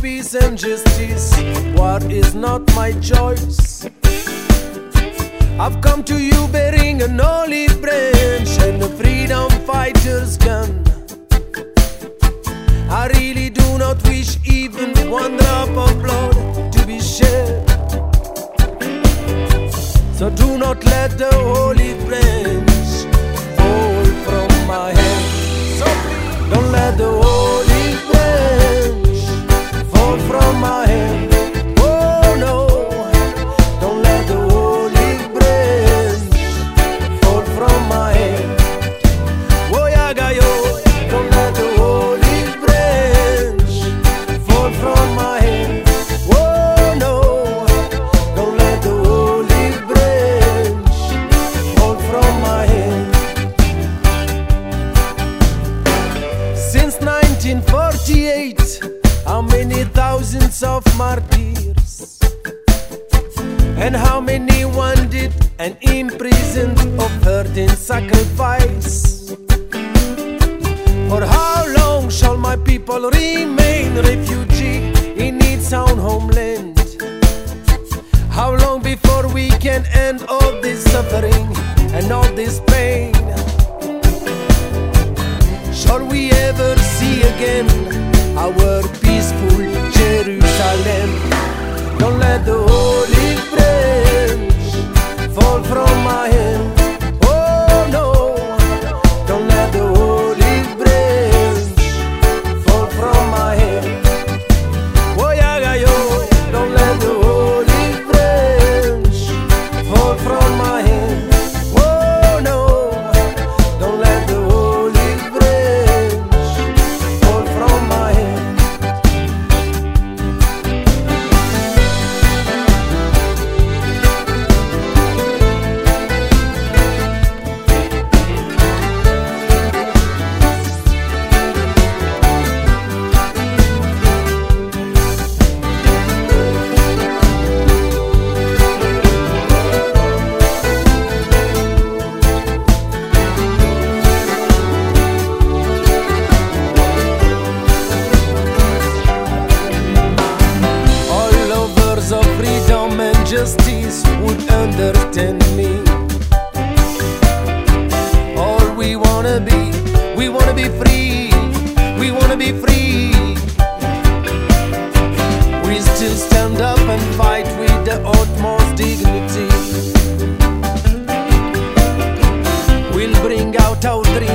peace and justice. War is not my choice. I've come to you bearing an olive branch and a freedom fighter's gun. I really do not wish even one drop of blood to be shed. So do not let the olive branch fall from my hand. So don't let the olive branch fall from my hand. Oh no, don't let the olive branch fall from my hand. Oh yagayo, don't let the olive branch fall from my hand. Oh no, don't let the olive branch fall from my hand. Since 1948, how many thousands of martyrs, and how many wounded and imprisoned, offered in sacrifice? For how long shall my people remain refugee in its own homeland? How long before we can end all this suffering and all this pain? Shall we ever see again our peaceful Jerusalem? Don't let the olive branch fall from my hand. Oh no, don't let the olive branch fall from my hand. Oh yagayo, don't let the olive branch fall from my hand. Oh no, don't let the olive branch fall from my hand. Justice would understand me. All we wanna be free. We wanna be free. We still stand up and fight with the utmost dignity. We'll bring out our dreams.